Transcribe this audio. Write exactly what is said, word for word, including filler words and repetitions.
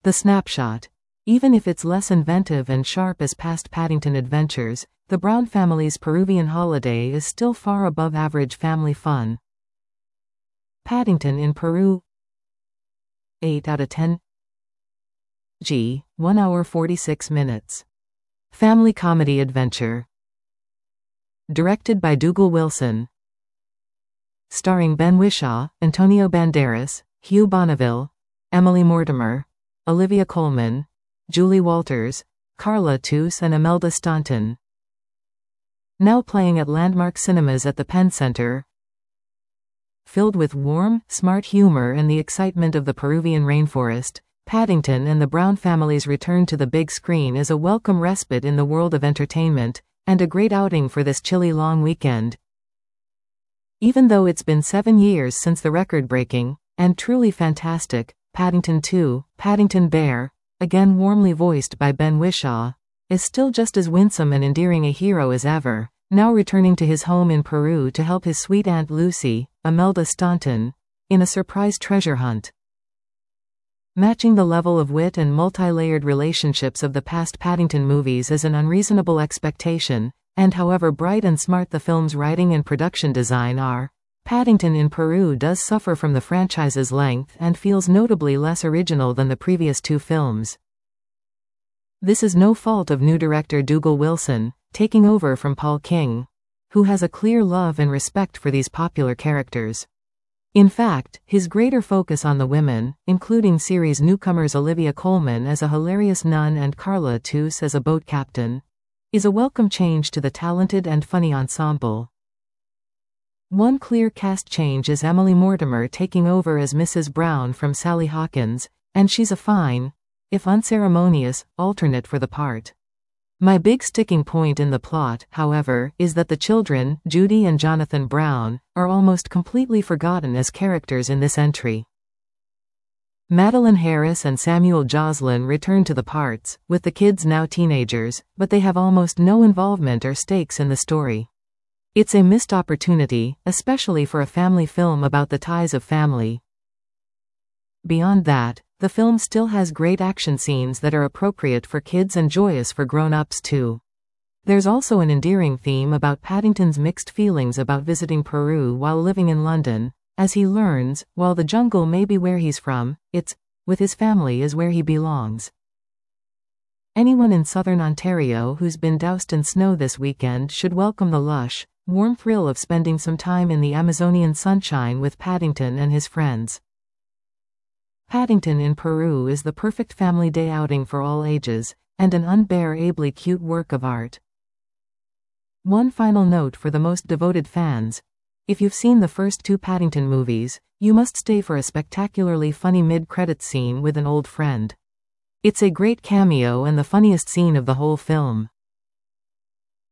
The snapshot. Even if it's less inventive and sharp as past Paddington adventures, the Brown family's Peruvian holiday is still far above average family fun. Paddington in Peru. eight out of ten. G. one hour forty-six minutes. Family comedy adventure. Directed by Dougal Wilson. Starring Ben Whishaw, Antonio Banderas, Hugh Bonneville, Emily Mortimer, Olivia Colman, Julie Walters, Carla Toos and Imelda Staunton. Now playing at Landmark Cinemas at the Penn Center. Filled with warm, smart humor and the excitement of the Peruvian rainforest, Paddington and the Brown family's return to the big screen is a welcome respite in the world of entertainment, and a great outing for this chilly long weekend. Even though it's been seven years since the record-breaking, and truly fantastic, Paddington two, Paddington Bear, again warmly voiced by Ben Whishaw, is still just as winsome and endearing a hero as ever, now returning to his home in Peru to help his sweet Aunt Lucy, Imelda Staunton, in a surprise treasure hunt. Matching the level of wit and multi-layered relationships of the past Paddington movies is an unreasonable expectation, and however bright and smart the film's writing and production design are, Paddington in Peru does suffer from the franchise's length and feels notably less original than the previous two films. This is no fault of new director Dougal Wilson, taking over from Paul King, who has a clear love and respect for these popular characters. In fact, his greater focus on the women, including series newcomers Olivia Colman as a hilarious nun and Carla Toos as a boat captain, is a welcome change to the talented and funny ensemble. One clear cast change is Emily Mortimer taking over as Missus Brown from Sally Hawkins, and she's a fine, if unceremonious, alternate for the part. My big sticking point in the plot, however, is that the children, Judy and Jonathan Brown, are almost completely forgotten as characters in this entry. Madeline Harris and Samuel Joslin return to the parts, with the kids now teenagers, but they have almost no involvement or stakes in the story. It's a missed opportunity, especially for a family film about the ties of family. Beyond that, the film still has great action scenes that are appropriate for kids and joyous for grown-ups too. There's also an endearing theme about Paddington's mixed feelings about visiting Peru while living in London, as he learns, while the jungle may be where he's from, it's, with his family is where he belongs. Anyone in southern Ontario who's been doused in snow this weekend should welcome the lush, warm thrill of spending some time in the Amazonian sunshine with Paddington and his friends. Paddington in Peru is the perfect family day outing for all ages, and an unbearably cute work of art. One final note for the most devoted fans. If you've seen the first two Paddington movies, you must stay for a spectacularly funny mid-credits scene with an old friend. It's a great cameo and the funniest scene of the whole film.